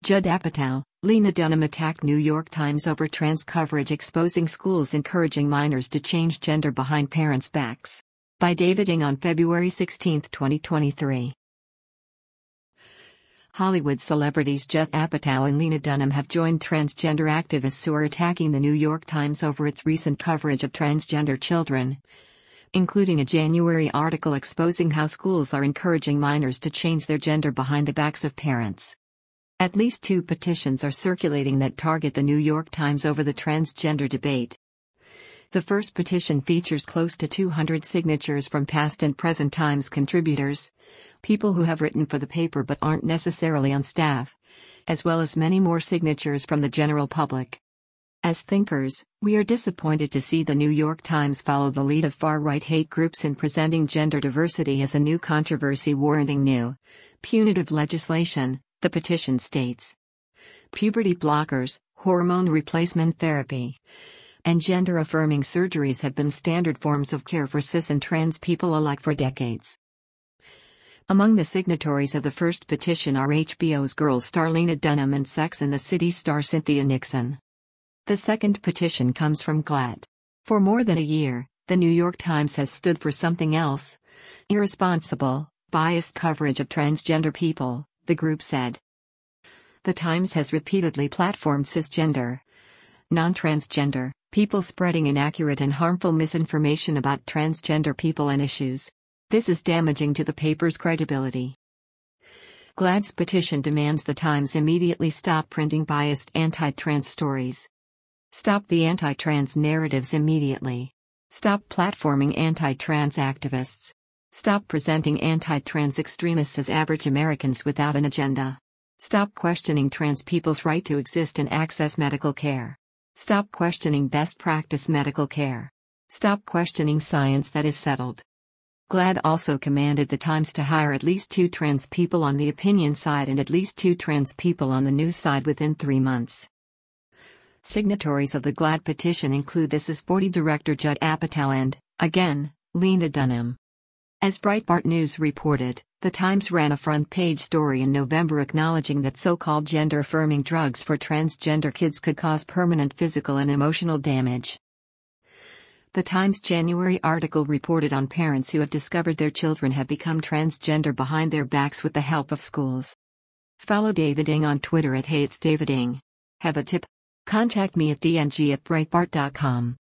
Judd Apatow, Lena Dunham attacked New York Times over trans coverage exposing schools encouraging minors to change gender behind parents' backs. By David Ng on February 16, 2023. Hollywood celebrities Judd Apatow and Lena Dunham have joined transgender activists who are attacking the New York Times over its recent coverage of transgender children, including a January article exposing how schools are encouraging minors to change their gender behind the backs of parents. At least 2 petitions are circulating that target the New York Times over the transgender debate. The first petition features close to 200 signatures from past and present Times contributors, people who have written for the paper but aren't necessarily on staff, as well as many more signatures from the general public. As thinkers, we are disappointed to see the New York Times follow the lead of far-right hate groups in presenting gender diversity as a new controversy warranting new, punitive legislation, the petition states. Puberty blockers, hormone replacement therapy, and gender-affirming surgeries have been standard forms of care for cis and trans people alike for decades. Among the signatories of the first petition are HBO's Girls star Lena Dunham and Sex and the City star Cynthia Nixon. The second petition comes from GLAAD. For more than a year, the New York Times has stood for something else: irresponsible, biased coverage of transgender people, the group said. The Times has repeatedly platformed cisgender, non-transgender people spreading inaccurate and harmful misinformation about transgender people and issues. This is damaging to the paper's credibility. GLAAD's petition demands the Times immediately stop printing biased anti-trans stories. Stop the anti-trans narratives immediately. Stop platforming anti-trans activists. Stop presenting anti-trans extremists as average Americans without an agenda. Stop questioning trans people's right to exist and access medical care. Stop questioning best practice medical care. Stop questioning science that is settled. GLAAD also commanded the Times to hire at least 2 trans people on the opinion side and at least 2 trans people on the news side within 3 months. Signatories of the GLAAD petition include This Is 40 director Judd Apatow and, again, Lena Dunham. As Breitbart News reported, the Times ran a front-page story in November acknowledging that so-called gender-affirming drugs for transgender kids could cause permanent physical and emotional damage. The Times' January article reported on parents who have discovered their children have become transgender behind their backs with the help of schools. Follow David Ng on Twitter at @HeyIt'sDavidNg. Have a tip? Contact me at dng@breitbart.com.